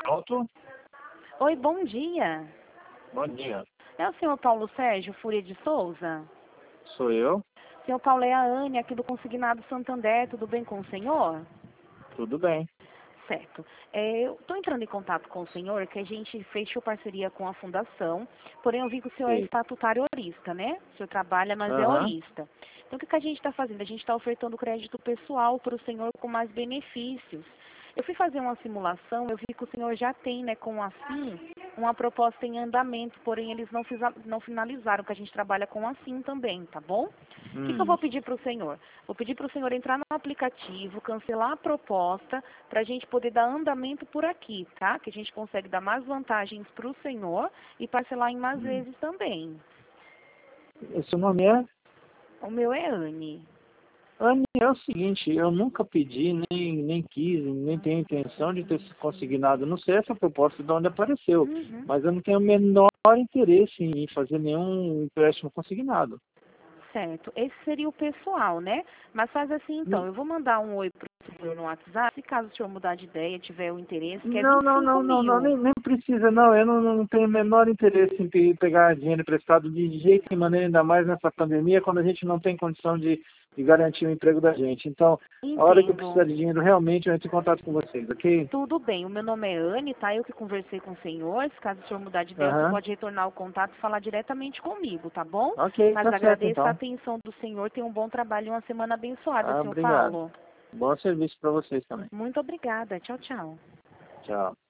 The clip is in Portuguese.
Pronto? Oi, bom dia. Bom dia. É o senhor Paulo Sérgio Fúria de Souza? Sou eu? Senhor Paulo, é a Anne aqui do Consignado Santander, tudo bem com o senhor? Tudo bem. Certo. Eu estou entrando em contato com o senhor, que a gente fechou parceria com a fundação, porém eu vi que o senhor é Sim. estatutário horista, né? O senhor trabalha, mas é Aham. horista. Então, o que a gente está fazendo? A gente está ofertando crédito pessoal para o senhor com mais benefícios. Eu fui fazer uma simulação, eu vi que o senhor já tem, né, com a SIM, uma proposta em andamento, porém eles não finalizaram, que a gente trabalha com a SIM também, tá bom? O que eu vou pedir para o senhor? Vou pedir para o senhor entrar no aplicativo, cancelar a proposta, para a gente poder dar andamento por aqui, tá? Que a gente consegue dar mais vantagens para o senhor e parcelar em mais vezes também. Seu nome é? O meu é Anne. Anne, é o seguinte, eu nunca pedi, nem quis, nem tenho intenção de ter consignado. Não sei essa proposta de onde apareceu, Uhum. mas eu não tenho o menor interesse em fazer nenhum empréstimo consignado. Certo. Esse seria o pessoal, né? Mas faz assim então, eu vou mandar um oi para o senhor no WhatsApp, se caso o senhor mudar de ideia, tiver o interesse, que é Não, vinte e não, cinco não, não, não, mil. nem precisa, não. Eu não tenho o menor interesse em pegar dinheiro emprestado de jeito e maneira, ainda mais nessa pandemia, quando a gente não tem condição de garantir o emprego da gente. Então, a hora que eu Entendo. precisar de dinheiro, realmente eu entro em contato com vocês, ok? Tudo bem, o meu nome é Anne, tá? Eu que conversei com o senhor. Se caso o senhor mudar de ideia, o senhor Aham. pode retornar o contato e falar diretamente comigo, tá bom? Ok, Mas tá certo agradeço a então. atenção do senhor. Tenha um bom trabalho e uma semana abençoada, Ah, senhor obrigado. Paulo. Bom serviço para vocês também. Muito obrigada. Tchau, tchau. Tchau.